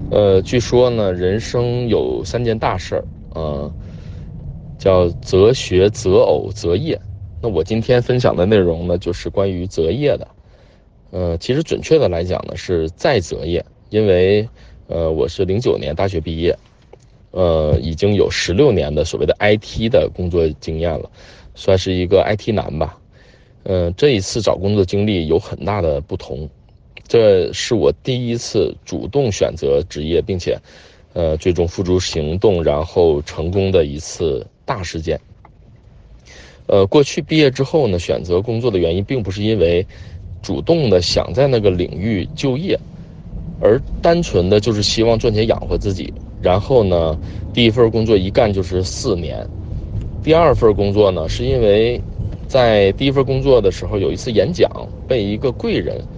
据说呢，人生有3件大事儿，叫择学、择偶、择业。那我今天分享的内容呢，就是关于择业的。其实准确的来讲呢，是再择业，因为我是09年大学毕业，已经有16年的所谓的 IT 的工作经验了，算是一个 IT 男吧。这一次找工作经历有很大的不同，这是我第一次主动选择职业，并且，最终付诸行动，然后成功的一次大事件。过去毕业之后呢，选择工作的原因并不是因为主动的想在那个领域就业，而单纯的就是希望赚钱养活自己。然后呢，第一份工作一干就是4年。第二份工作呢，是因为在第一份工作的时候有一次演讲被一个贵人